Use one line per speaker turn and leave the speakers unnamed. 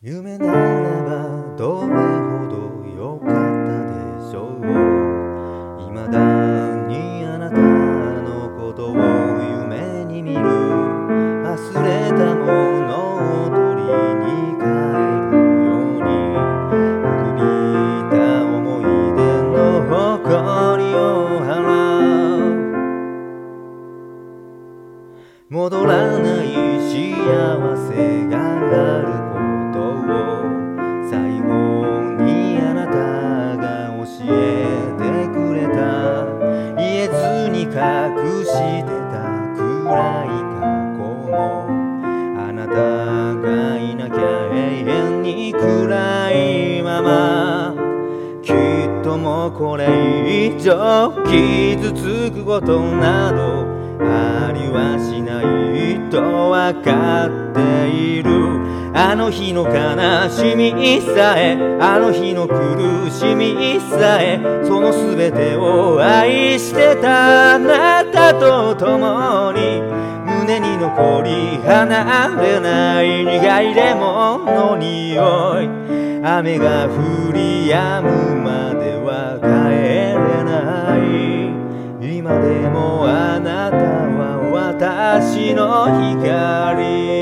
夢ならばどれほど良かったでしょう。未だにあなたのことを夢に見る。忘れたものを取りに帰るように、古びた思い出の誇りを払う。戻らない幸せがあることを最後にあなたが教えてくれた。言えずに隠してた暗い過去も、あなたがいなきゃ永遠に暗いまま。きっともうこれ以上傷つくことなどありはしないとわかっている。あの日の悲しみさえ、あの日の苦しみさえ、その全てを愛してたあなたと共に、胸に残り離れない苦いレモンの匂い。雨が降り止むまでは帰れない。今でもあなたは私の光。